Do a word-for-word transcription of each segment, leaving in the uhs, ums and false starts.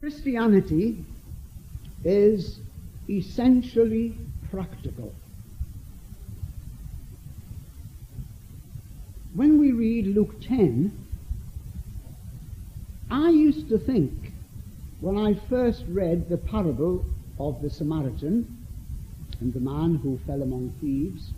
Christianity is essentially practical. When we read Luke ten, I used to think, when I first read the parable of the Samaritan and the man who fell among thieves,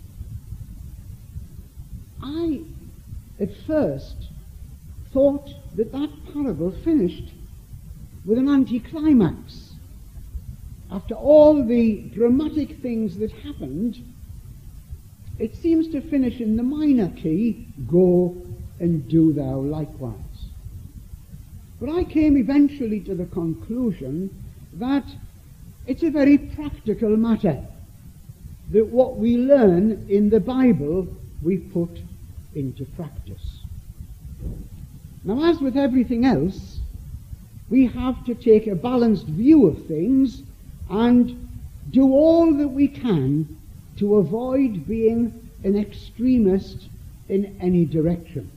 I at first thought that that parable finished with an anticlimax. After all the dramatic things that happened, it seems to finish in the minor key, go and do thou likewise. But I came eventually to the conclusion that it's a very practical matter, that what we learn in the Bible we put into practice. Now, as with everything else, we have to take a balanced view of things and do all that we can to avoid being an extremist in any direction.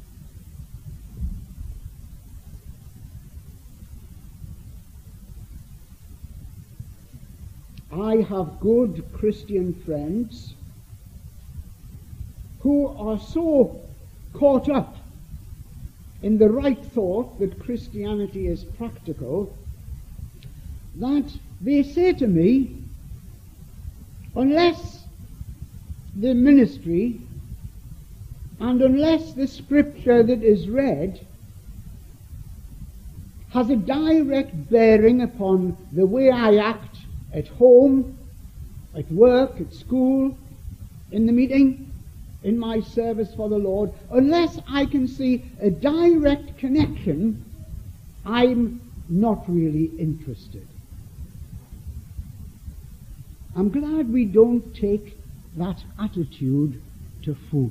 I have good Christian friends who are so caught up in the right thought that Christianity is practical that they say to me, unless the ministry and unless the scripture that is read has a direct bearing upon the way I act at home, at work, at school, in the meeting, in my service for the Lord, unless I can see a direct connection, I'm not really interested. I'm glad we don't take that attitude to food.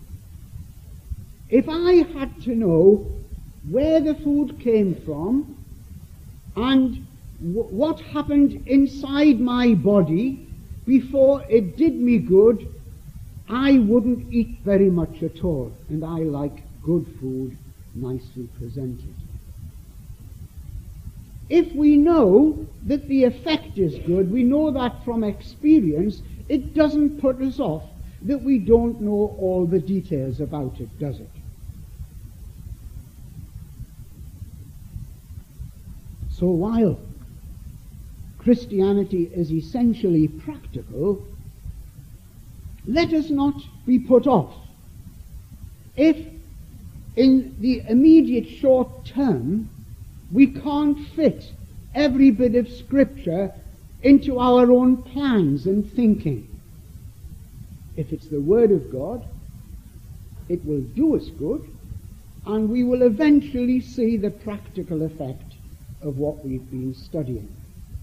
If I had to know where the food came from and w- what happened inside my body before it did me good, I wouldn't eat very much at all, and I like good food nicely presented. If we know that the effect is good, we know that from experience, it doesn't put us off that we don't know all the details about it, does it? So while Christianity is essentially practical, let us not be put off if in the immediate short term we can't fit every bit of scripture into our own plans and thinking. If it's the Word of God, it will do us good, and we will eventually see the practical effect of what we've been studying.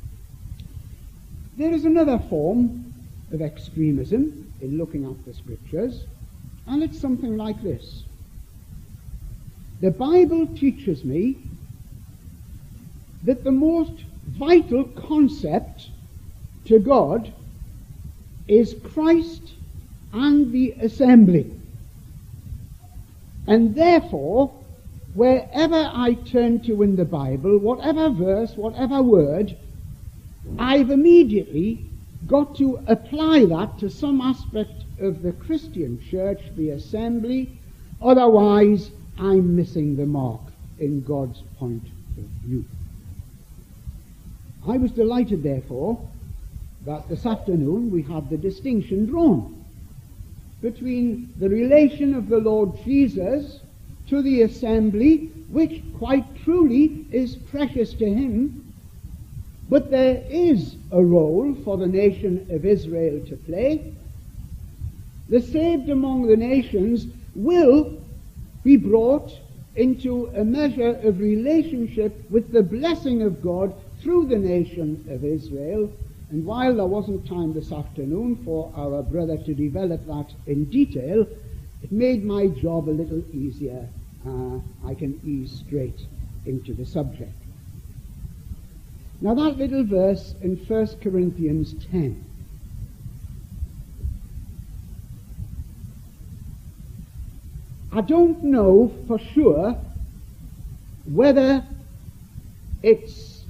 There is another form of extremism in looking at the scriptures, and it's something like this. The Bible teaches me that the most vital concept to God is Christ and the assembly. And therefore, wherever I turn to in the Bible, whatever verse, whatever word, I've immediately got to apply that to some aspect of the Christian church, the assembly, otherwise I'm missing the mark in God's point of view. I was delighted, therefore, that this afternoon we had the distinction drawn between the relation of the Lord Jesus to the assembly, which quite truly is precious to him, but there is a role for the nation of Israel to play. The saved among the nations will be brought into a measure of relationship with the blessing of God through the nation of Israel. And while there wasn't time this afternoon for our brother to develop that in detail, it made my job a little easier. Uh, I can ease straight into the subject. Now that little verse in First Corinthians ten. I don't know for sure whether it's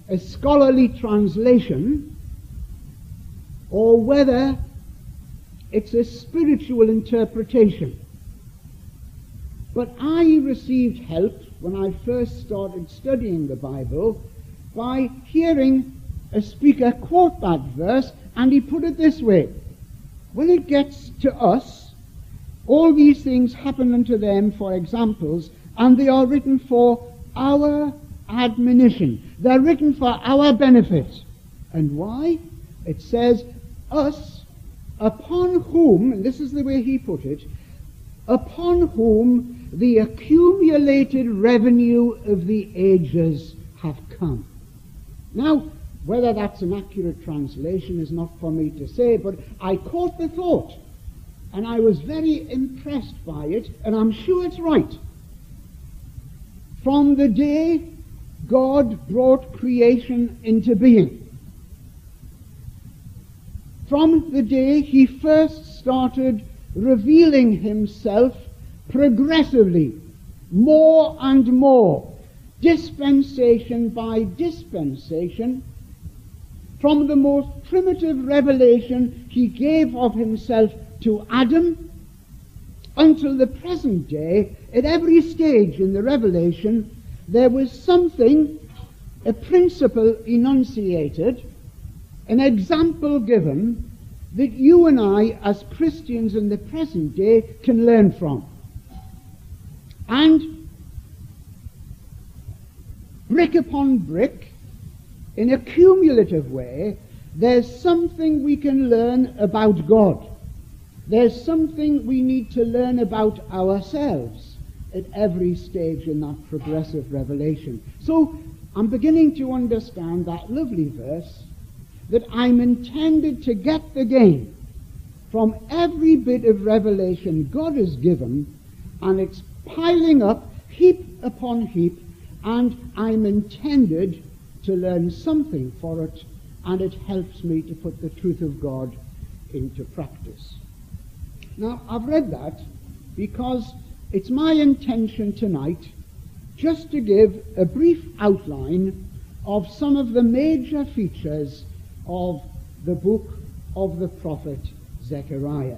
a scholarly translation or whether it's a spiritual interpretation. But I received help when I first started studying the Bible by hearing a speaker quote that verse, and he put it this way: when it gets to us, all these things happen unto them for examples, and they are written for our admonition. They're written for our benefit. And why? It says, us, upon whom, and this is the way he put it, upon whom the accumulated revenue of the ages have come. Now, whether that's an accurate translation is not for me to say, but I caught the thought, and I was very impressed by it, and I'm sure it's right. From the day God brought creation into being, from the day he first started revealing himself progressively, more and more, dispensation by dispensation, from the most primitive revelation he gave of himself to Adam until the present day, at every stage in the revelation, there was something, a principle enunciated, an example given that you and I, as Christians in the present day, can learn from. And brick upon brick, in a cumulative way, there's something we can learn about God. There's something we need to learn about ourselves at every stage in that progressive revelation. So I'm beginning to understand that lovely verse, that I'm intended to get the gain from every bit of revelation God has given, and it's piling up heap upon heap, and I'm intended to learn something for it, and it helps me to put the truth of God into practice. Now, I've read that because it's my intention tonight just to give a brief outline of some of the major features of the book of the prophet Zechariah.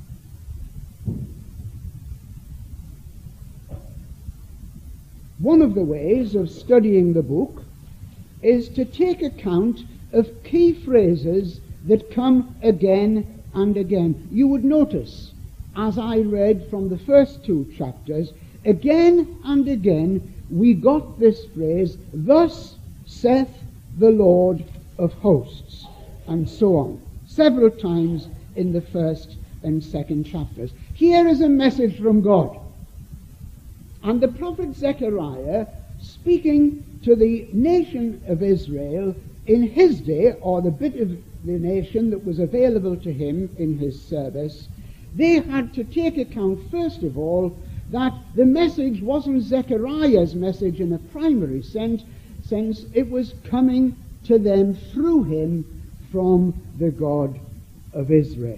One of the ways of studying the book is to take account of key phrases that come again and again. You would notice, as I read from the first two chapters, again and again we got this phrase, thus saith the Lord of hosts, and so on, several times in the first and second chapters. Here is a message from God. And the prophet Zechariah, speaking to the nation of Israel in his day, or the bit of the nation that was available to him in his service, they had to take account, first of all, that the message wasn't Zechariah's message in a primary sense, sense it was coming to them through him from the God of Israel.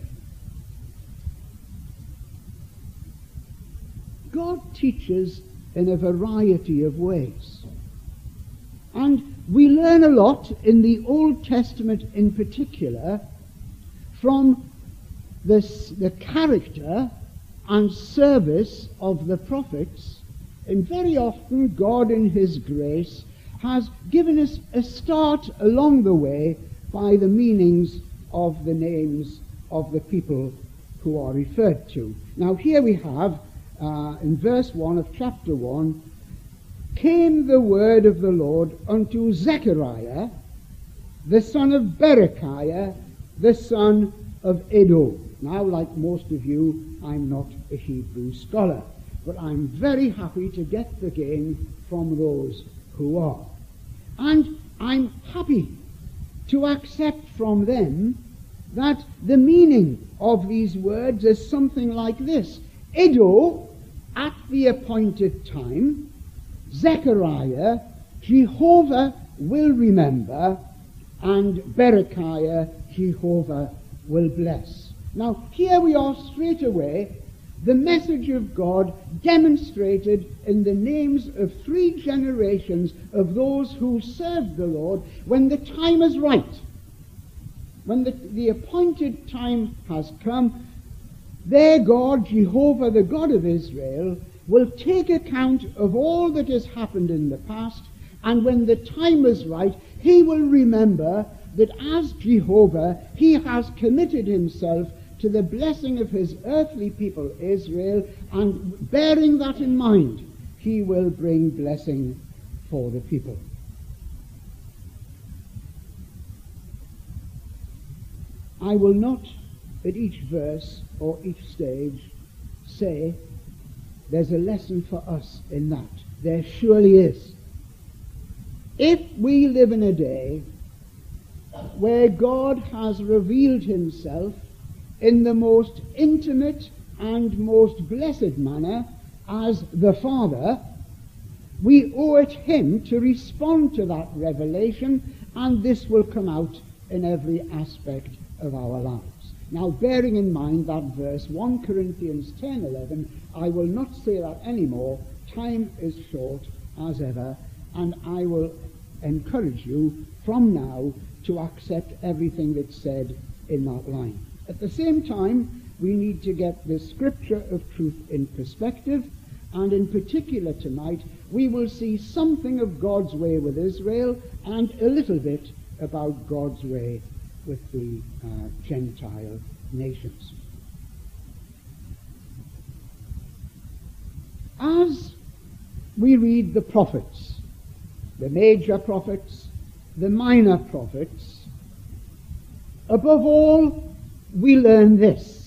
God teaches in a variety of ways. And we learn a lot in the Old Testament in particular from this, the character and service of the prophets. And very often God in his grace has given us a start along the way by the meanings of the names of the people who are referred to. Now here we have, uh, in verse one of chapter one, came the word of the Lord unto Zechariah, the son of Berechiah, the son of Iddo. Now, like most of you, I'm not a Hebrew scholar, but I'm very happy to get the gain from those who are. And I'm happy to accept from them that the meaning of these words is something like this: Iddo, at the appointed time; Zechariah, Jehovah will remember; and Berechiah, Jehovah will bless. Now, here we are straight away. the message of God demonstrated in the names of three generations of those who served the Lord when the time is right. When the, the appointed time has come, their God, Jehovah, the God of Israel, will take account of all that has happened in the past, and when the time is right, he will remember that as Jehovah, he has committed himself to the blessing of his earthly people Israel, and bearing that in mind, he will bring blessing for the people. I will not at each verse or each stage say there's a lesson for us in that. There surely is. If we live in a day where God has revealed himself in the most intimate and most blessed manner as the Father, we owe it him to respond to that revelation, and this will come out in every aspect of our lives. Now, bearing in mind that verse, First Corinthians ten eleven, I will not say that anymore. Time is short as ever, and I will encourage you from now to accept everything that's said in that line. At the same time, we need to get the scripture of truth in perspective, and in particular tonight, we will see something of God's way with Israel and a little bit about God's way with the uh, Gentile nations. As we read the prophets, the major prophets, the minor prophets, above all, we learn this.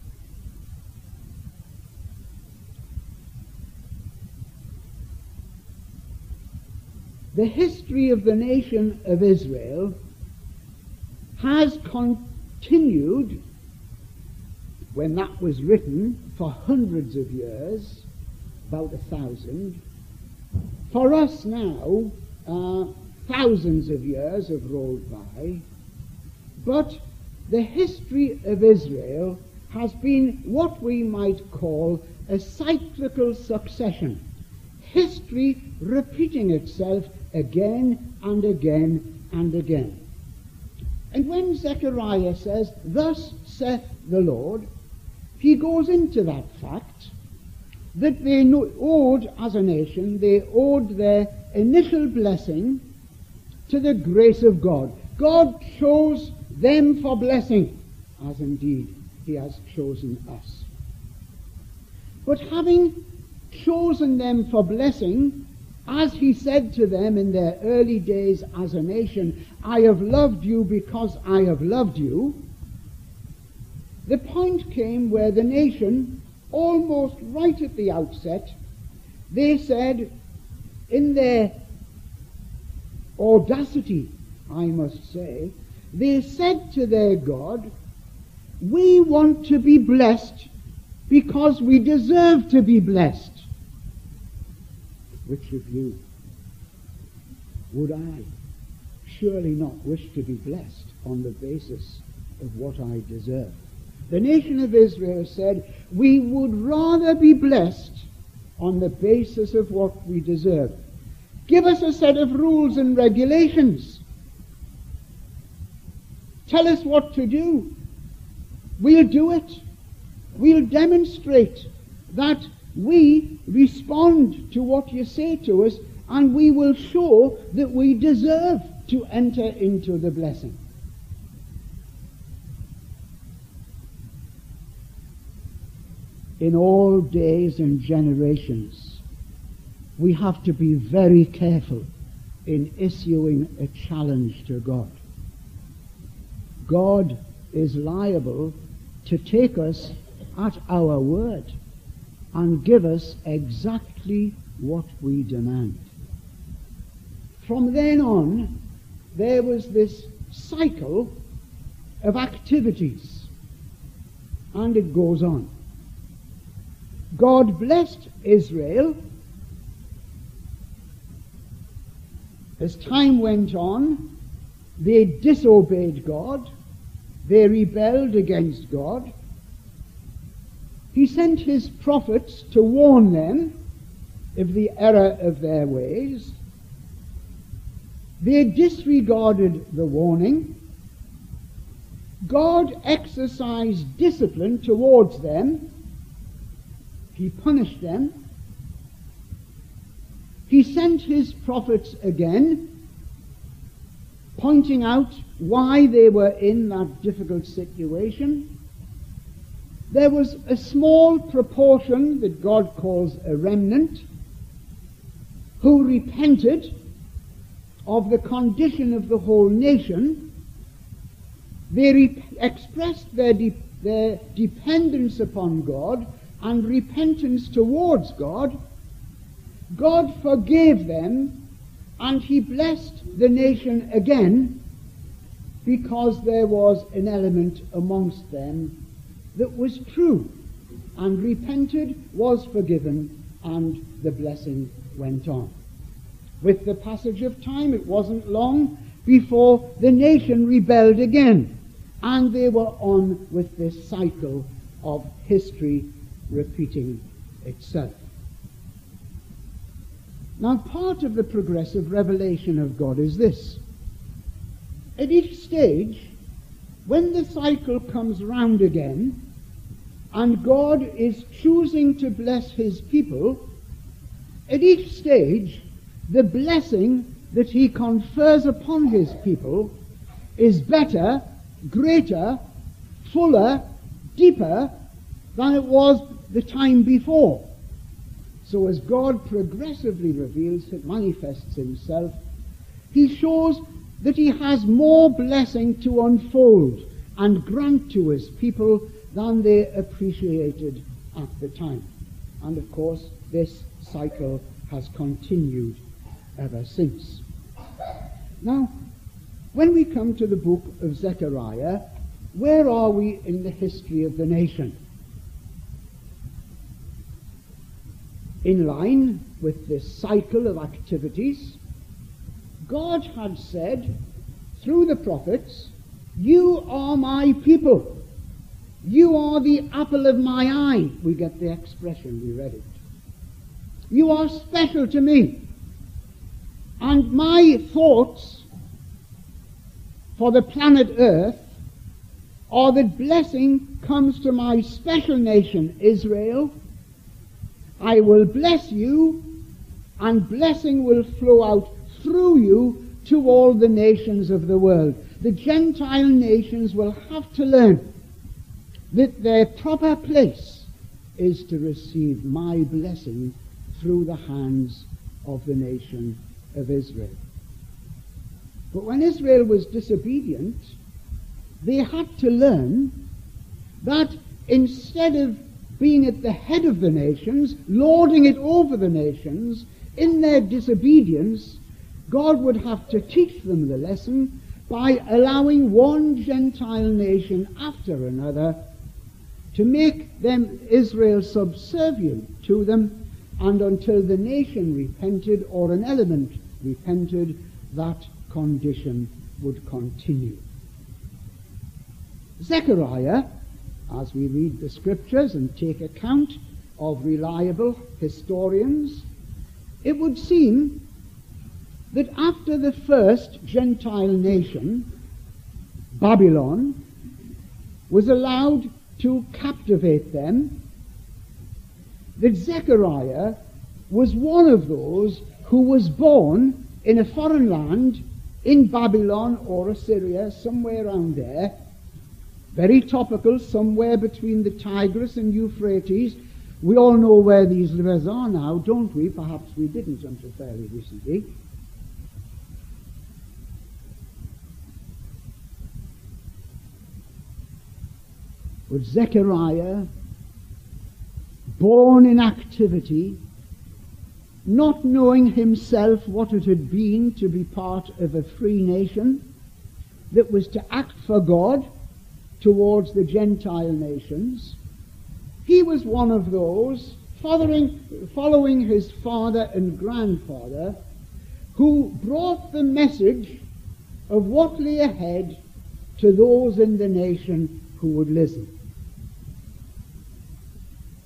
The history of the nation of Israel has continued, when that was written, for hundreds of years, about a thousand. For us now, uh, thousands of years have rolled by, but the history of Israel has been what we might call a cyclical succession. History repeating itself again and again and again. And when Zechariah says, "Thus saith the Lord," he goes into that fact that they owed, as a nation, they owed their initial blessing to the grace of God. God chose them for blessing, as indeed he has chosen us. But having chosen them for blessing, as he said to them in their early days as a nation, "I have loved you because I have loved you," the point came where the nation, almost right at the outset, they said, in their audacity, I must say, they said to their God, "We want to be blessed because we deserve to be blessed." Which of you would I surely not wish to be blessed on the basis of what I deserve? The nation of Israel said, we would rather be blessed on the basis of what we deserve. Give us a set of rules and regulations. Tell us what to do. We'll do it. We'll demonstrate that we respond to what you say to us, and we will show that we deserve to enter into the blessing. In all days and generations, we have to be very careful in issuing a challenge to God. God is liable to take us at our word and give us exactly what we demand. From then on, there was this cycle of activities, and it goes on. God blessed Israel. As time went on, they disobeyed God. They rebelled against God. He sent his prophets to warn them of the error of their ways. They disregarded the warning. God exercised discipline towards them. He punished them. He sent his prophets again, pointing out why they were in that difficult situation. There was a small proportion that God calls a remnant who repented of the condition of the whole nation. They re- expressed their, de- their dependence upon God and repentance towards God. God forgave them, and he blessed the nation again, because there was an element amongst them that was true, and repented, was forgiven, and the blessing went on. With the passage of time, it wasn't long before the nation rebelled again, and they were on with this cycle of history repeating itself. Now, part of the progressive revelation of God is this. At each stage, when the cycle comes round again, and God is choosing to bless his people, at each stage, the blessing that he confers upon his people is better, greater, fuller, deeper than it was the time before. So as God progressively reveals, it manifests himself, he shows that he has more blessing to unfold and grant to his people than they appreciated at the time. And of course, this cycle has continued ever since. Now, when we come to the book of Zechariah, where are we in the history of the nation? In line with this cycle of activities, God had said through the prophets, "You are my people. You are the apple of my eye." We get the expression, we read it. "You are special to me. And my thoughts for the planet Earth are that blessing comes to my special nation, Israel. I will bless you, and blessing will flow out through you to all the nations of the world." The Gentile nations will have to learn that their proper place is to receive my blessing through the hands of the nation of Israel. But when Israel was disobedient, they had to learn that instead of being at the head of the nations, lording it over the nations, in their disobedience, God would have to teach them the lesson by allowing one Gentile nation after another to make them, Israel, subservient to them, and until the nation repented, or an element repented, that condition would continue. Zechariah, as we read the scriptures and take account of reliable historians, it would seem that after the first Gentile nation, Babylon, was allowed to captivate them, that Zechariah was one of those who was born in a foreign land, in Babylon or Assyria, somewhere around there, very topical, somewhere between the Tigris and Euphrates. We all know where these rivers are now, don't we? Perhaps we didn't until fairly recently. But Zechariah, born in activity, not knowing himself what it had been to be part of a free nation that was to act for God towards the Gentile nations, he was one of those following, following his father and grandfather, who brought the message of what lay ahead to those in the nation who would listen.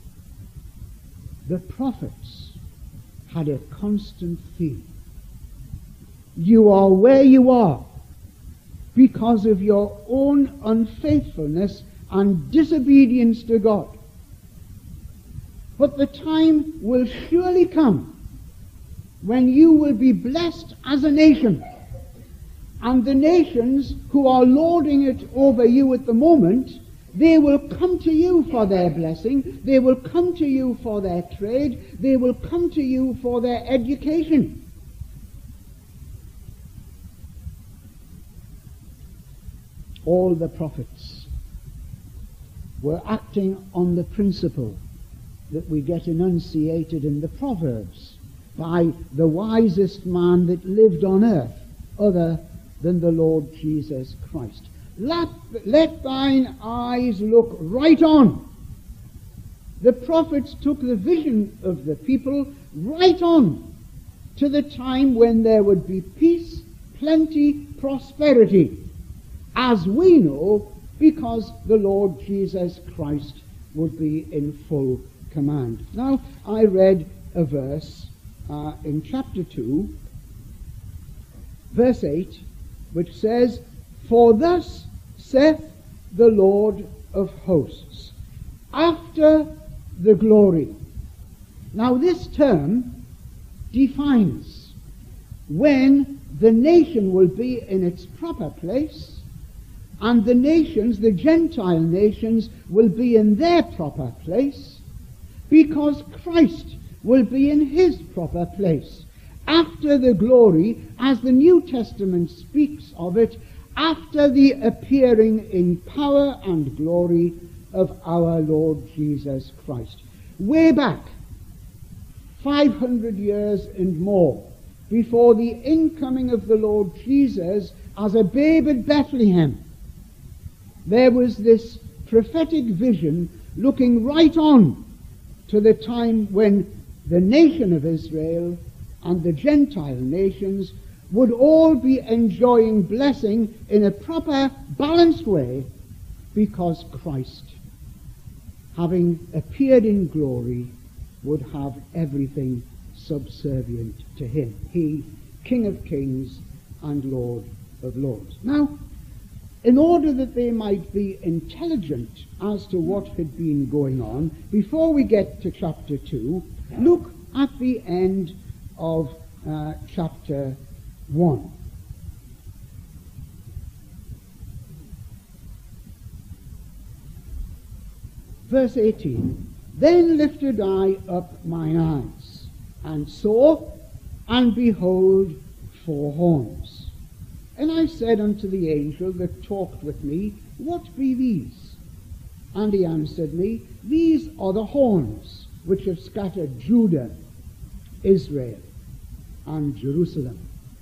the prophets had a constant theme. You are where you are because of your own unfaithfulness and disobedience to God. But the time will surely come when you will be blessed as a nation, and the nations who are lording it over you at the moment, they will come to you for their blessing, they will come to you for their trade, they will come to you for their education. All the prophets were acting on the principle that we get enunciated in the Proverbs by the wisest man that lived on earth, other than the Lord Jesus Christ. Let, let thine eyes look right on. The prophets took the vision of the people right on to the time when there would be peace, plenty, prosperity, as we know, because the Lord Jesus Christ would be in full command. Now, I read a verse uh, in chapter two, verse eight, which says, For thus saith the Lord of hosts, after the glory. Now, this term defines when the nation will be in its proper place, and the nations, the Gentile nations, will be in their proper place, because Christ will be in his proper place. After the glory, as the New Testament speaks of it, after the appearing in power and glory of our Lord Jesus Christ. Way back, five hundred years and more, before the incoming of the Lord Jesus as a babe at Bethlehem, there was this prophetic vision looking right on to the time when the nation of Israel and the Gentile nations would all be enjoying blessing in a proper, balanced way, because Christ, having appeared in glory, would have everything subservient to him. He, King of kings and Lord of lords. Now, in order that they might be intelligent as to what had been going on, before we get to chapter two, look at the end of uh, chapter one. Verse eighteen, Then lifted I up mine eyes, and saw, and behold, four horns. And I said unto the angel that talked with me, What be these? And he answered me, These are the horns which have scattered Judah, Israel, and Jerusalem.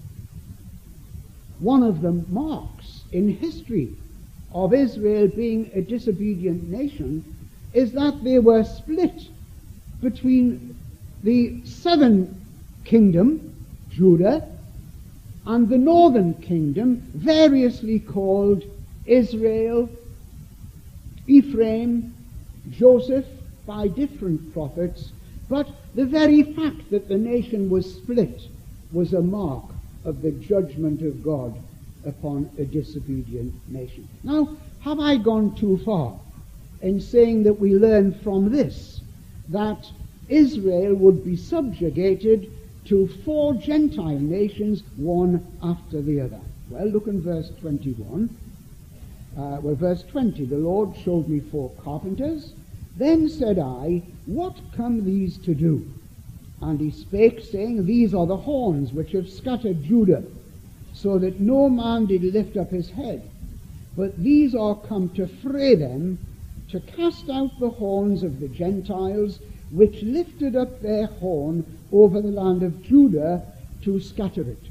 One of them marks in history of Israel being a disobedient nation is that they were split between the southern kingdom, Judah, and the northern kingdom, variously called Israel, Ephraim, Joseph, by different prophets, but the very fact that the nation was split was a mark of the judgment of God upon a disobedient nation. Now, have I gone too far in saying that we learn from this that Israel would be subjugated to four Gentile nations, one after the other? Well, look in verse twenty-one. Uh, well, verse twenty, The Lord showed me four carpenters. Then said I, What come these to do? And he spake, saying, These are the horns which have scattered Judah, so that no man did lift up his head. But these are come to fray them, to cast out the horns of the Gentiles, which lifted up their horn over the land of Judah, to scatter it.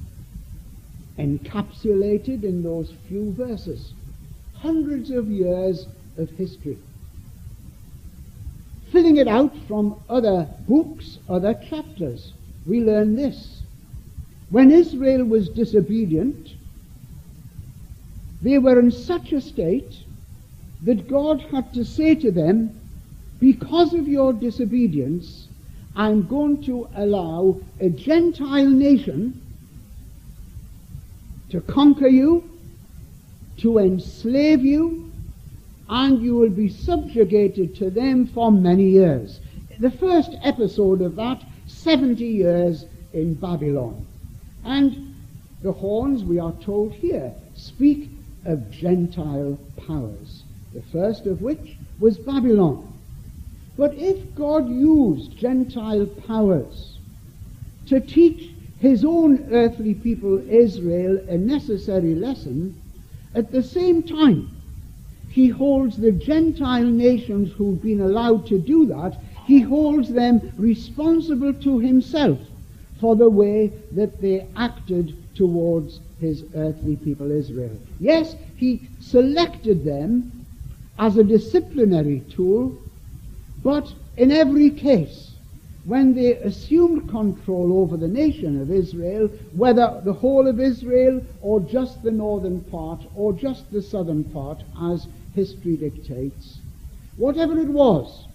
Encapsulated in those few verses, hundreds of years of history. Filling it out from other books, other chapters, we learn this. When Israel was disobedient, they were in such a state that God had to say to them, because of your disobedience, I'm going to allow a Gentile nation to conquer you, to enslave you, and you will be subjugated to them for many years. The first episode of that, seventy years in Babylon. And the horns, we are told here, speak of Gentile powers, the first of which was Babylon. But if God used Gentile powers to teach his own earthly people, Israel, a necessary lesson, at the same time, he holds the Gentile nations who've been allowed to do that, he holds them responsible to himself for the way that they acted towards his earthly people, Israel. Yes, he selected them as a disciplinary tool, but in every case, when they assumed control over the nation of Israel, whether the whole of Israel or just the northern part or just the southern part, as history dictates, whatever it was,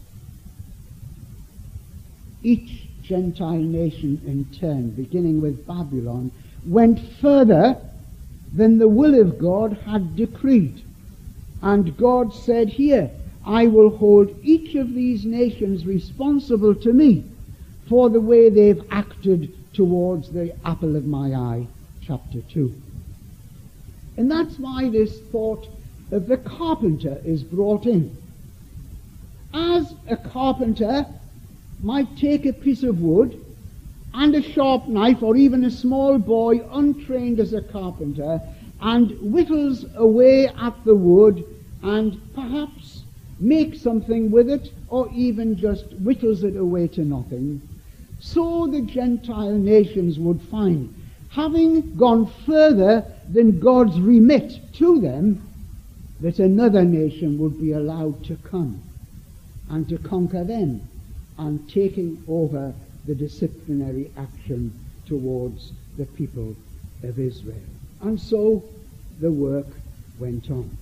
each Gentile nation in turn, beginning with Babylon, went further than the will of God had decreed. And God said here, I will hold each of these nations responsible to me for the way they've acted towards the apple of my eye, chapter two. And that's why this thought of the carpenter is brought in. As a carpenter might take a piece of wood and a sharp knife, or even a small boy untrained as a carpenter, and whittles away at the wood and perhaps makes something with it, or even just whittles it away to nothing, so the Gentile nations would find, having gone further than God's remit to them, that another nation would be allowed to come and to conquer them, and taking over the disciplinary action towards the people of Israel. And so the work went on.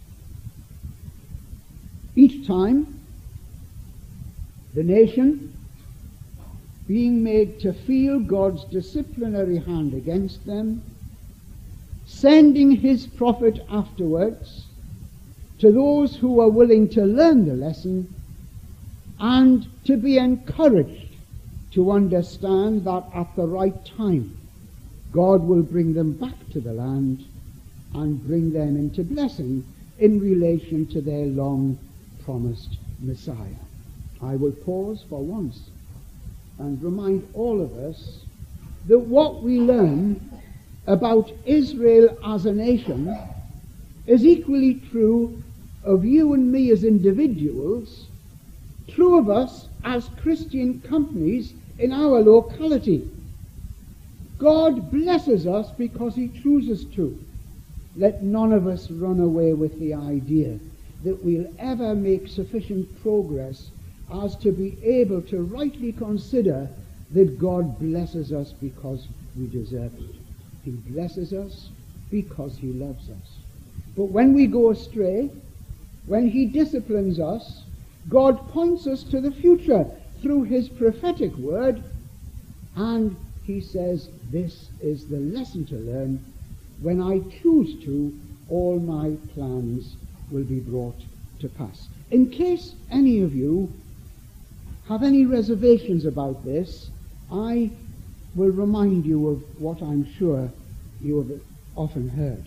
Each time, the nation, being made to feel God's disciplinary hand against them, sending his prophet afterwards to those who were willing to learn the lesson and to be encouraged to understand that at the right time God will bring them back to the land and bring them into blessing in relation to their long promised Messiah. I will pause for once and remind all of us that what we learn about Israel as a nation is equally true of you and me as individuals, true of us as Christian companies in our locality. God blesses us because he chooses to. Let none of us run away with the idea that we'll ever make sufficient progress as to be able to rightly consider that God blesses us because we deserve it. He blesses us because he loves us. But when we go astray, when he disciplines us, God points us to the future through his prophetic word, and he says, this is the lesson to learn. When I choose to, all my plans will be brought to pass. In case any of you have any reservations about this, I will remind you of what I'm sure you have often heard.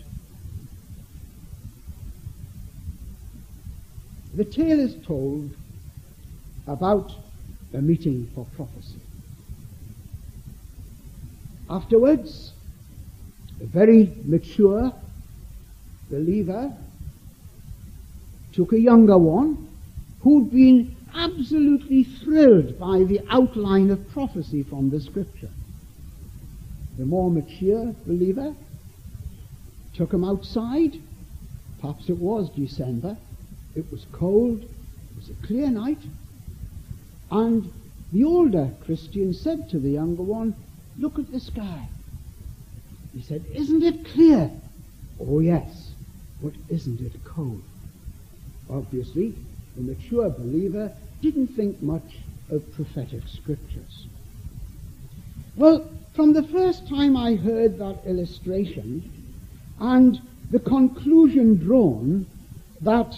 The tale is told about a meeting for prophecy. Afterwards, a very mature believer took a younger one who'd been absolutely thrilled by the outline of prophecy from the scripture. The more mature believer took him outside. Perhaps it was December. It was cold. It was a clear night. And the older Christian said to the younger one, look at the sky. He said, isn't it clear? Oh yes, but isn't it cold? Obviously, the mature believer didn't think much of prophetic scriptures. Well, from the first time I heard that illustration and the conclusion drawn that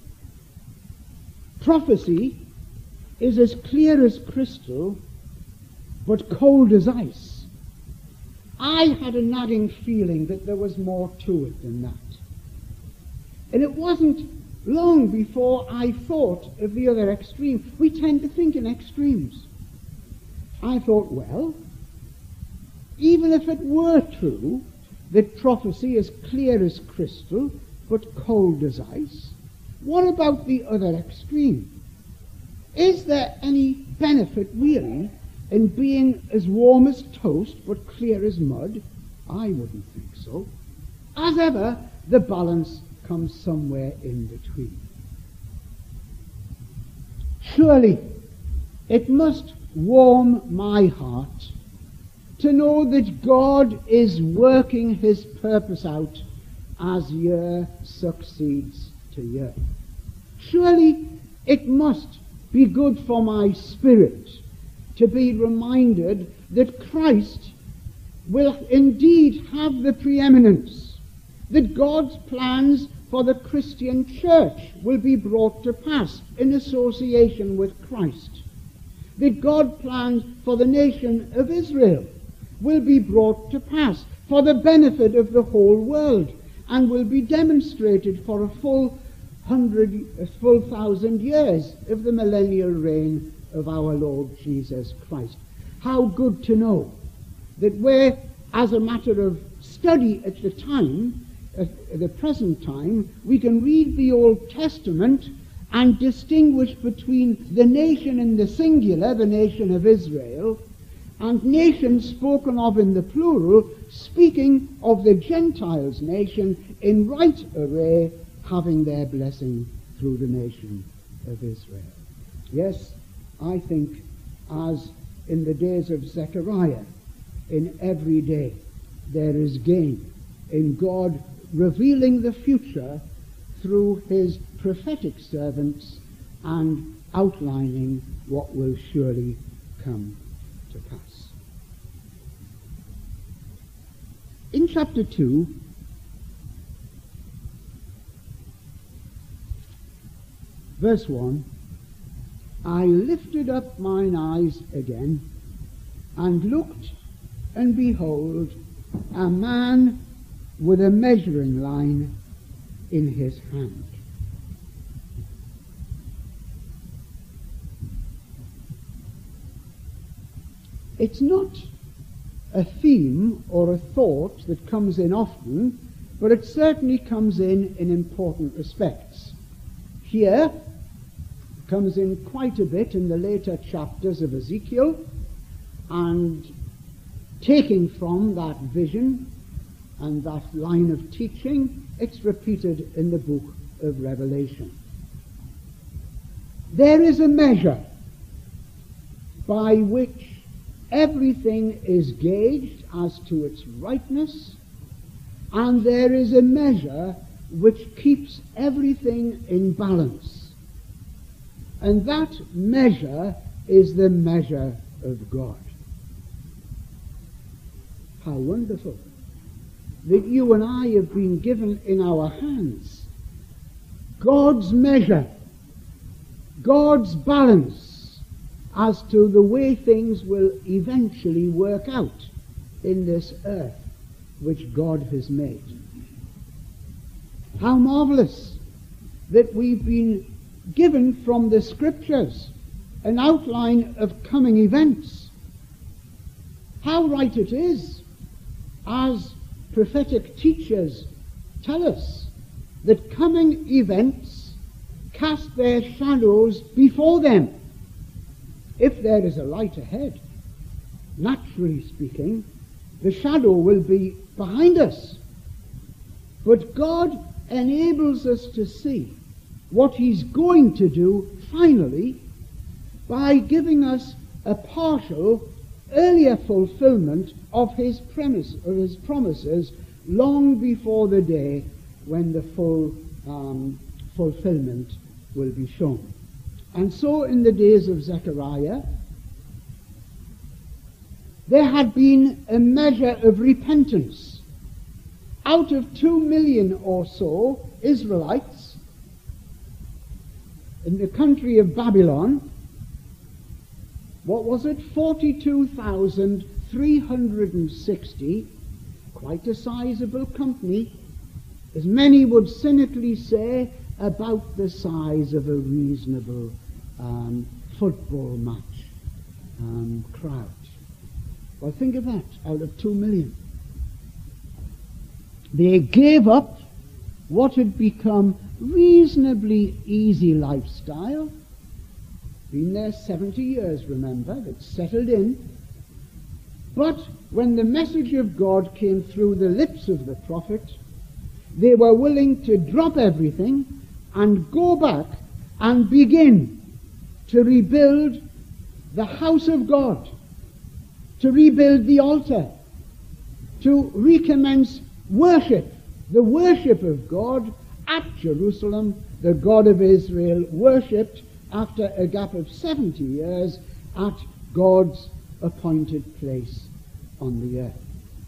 prophecy is as clear as crystal but cold as ice, I had a nagging feeling that there was more to it than that. And it wasn't long before I thought of the other extreme. We tend to think in extremes. I thought, well, even if it were true that prophecy is clear as crystal but cold as ice, what about the other extreme? Is there any benefit really in being as warm as toast but clear as mud? I wouldn't think so. As ever, the balance comes somewhere in between. Surely it must warm my heart to know that God is working his purpose out as year succeeds to year. Surely it must be good for my spirit to be reminded that Christ will indeed have the preeminence, that God's plans for the Christian church will be brought to pass in association with Christ, that God's plans for the nation of Israel will be brought to pass for the benefit of the whole world and will be demonstrated for a full hundred, a full thousand years of the millennial reign of our Lord Jesus Christ. How good to know that where, as a matter of study at the time, at the present time, we can read the Old Testament and distinguish between the nation in the singular, the nation of Israel, and nations spoken of in the plural, speaking of the Gentiles' nation in right array, having their blessing through the nation of Israel. Yes, I think, as in the days of Zechariah, in every day there is gain in God revealing the future through his prophetic servants and outlining what will surely come to pass. In chapter two, verse one, I lifted up mine eyes again, and looked, and behold, a man with a measuring line in his hand. It's not a theme or a thought that comes in often, but it certainly comes in in important respects. Here, comes in quite a bit in the later chapters of Ezekiel, and taking from that vision and that line of teaching, it's repeated in the book of Revelation. There is a measure by which everything is gauged as to its rightness, and there is a measure which keeps everything in balance. And that measure is the measure of God. How wonderful that you and I have been given in our hands God's measure, God's balance as to the way things will eventually work out in this earth which God has made. How marvelous that we've been given from the Scriptures an outline of coming events. How right it is, as prophetic teachers tell us, that coming events cast their shadows before them. If there is a light ahead, naturally speaking, the shadow will be behind us. But God enables us to see what he's going to do finally by giving us a partial earlier fulfillment of his premise of his promises long before the day when the full um, fulfillment will be shown. And so in the days of Zechariah, there had been a measure of repentance. Out of two million or so Israelites in the country of Babylon, what was it? forty-two thousand three hundred sixty, quite a sizable company, as many would cynically say, about the size of a reasonable um, football match um, crowd. Well, think of that, out of two million. They gave up what had become reasonably easy lifestyle. Been there seventy years, remember, they'd settled in. But when the message of God came through the lips of the prophet, they were willing to drop everything and go back and begin to rebuild the house of God, to rebuild the altar, to recommence worship, the worship of God at Jerusalem, the God of Israel worshipped after a gap of seventy years at God's appointed place on the earth.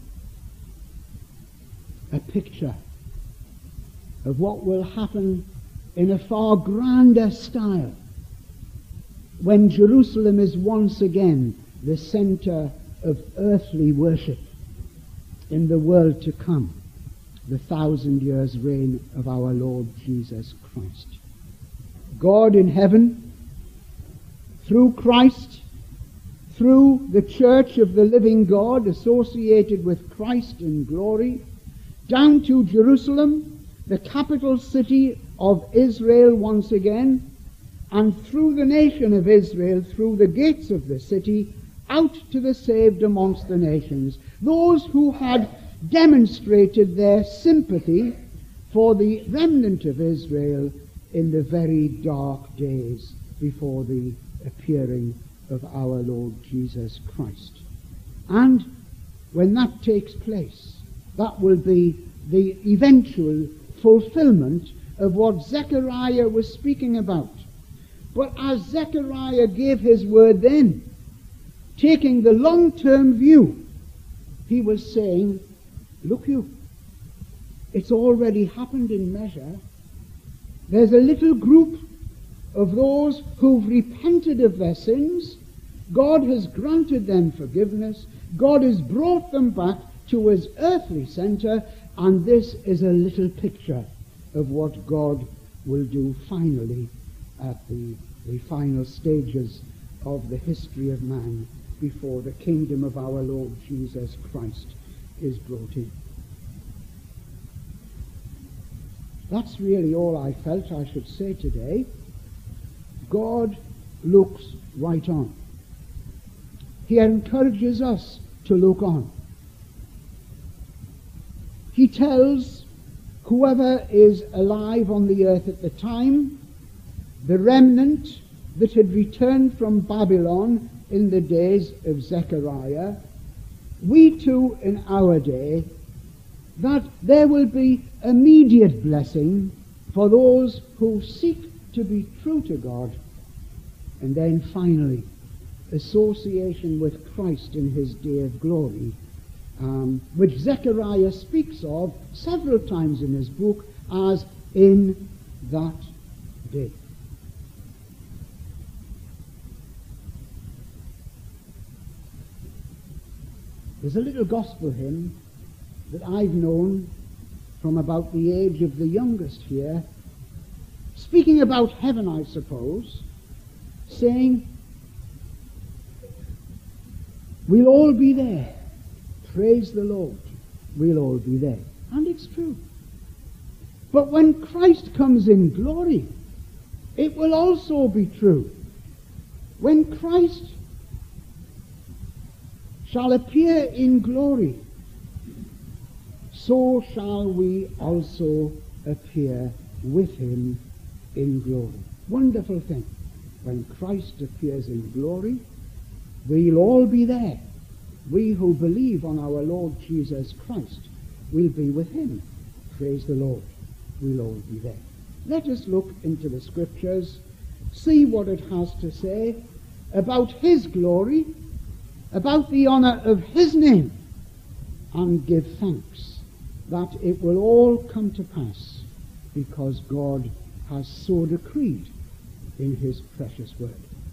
A picture of what will happen in a far grander style when Jerusalem is once again the center of earthly worship in the world to come, the thousand years reign of our Lord Jesus Christ. God in heaven, through Christ, through the church of the living God associated with Christ in glory, down to Jerusalem, the capital city of Israel once again, and through the nation of Israel, through the gates of the city, out to the saved amongst the nations, those who had demonstrated their sympathy for the remnant of Israel in the very dark days before the appearing of our Lord Jesus Christ. And when that takes place, that will be the eventual fulfillment of what Zechariah was speaking about. But as Zechariah gave his word then, taking the long-term view, he was saying, look you, it's already happened in measure. There's a little group of those who've repented of their sins. God has granted them forgiveness. God has brought them back to his earthly center, and this is a little picture of what God will do finally at the, the final stages of the history of man before the kingdom of our Lord Jesus Christ is brought in. That's really all I felt I should say today. God looks right on. He encourages us to look on. He tells whoever is alive on the earth at the time, the remnant that had returned from Babylon in the days of Zechariah, we too in our day, that there will be immediate blessing for those who seek to be true to God, and then finally association with Christ in his day of glory, um, which Zechariah speaks of several times in his book as in that day. There's a little gospel hymn that I've known from about the age of the youngest here, speaking about heaven, I suppose, saying, we'll all be there. Praise the Lord. We'll all be there. And it's true. But when Christ comes in glory, it will also be true. When Christ shall appear in glory, so shall we also appear with him in glory. Wonderful thing. When Christ appears in glory, we'll all be there. We who believe on our Lord Jesus Christ will be with him. Praise the Lord. We'll all be there. Let us look into the scriptures see what it has to say about his glory, about the honor of his name, and give thanks that it will all come to pass because God has so decreed in his precious word.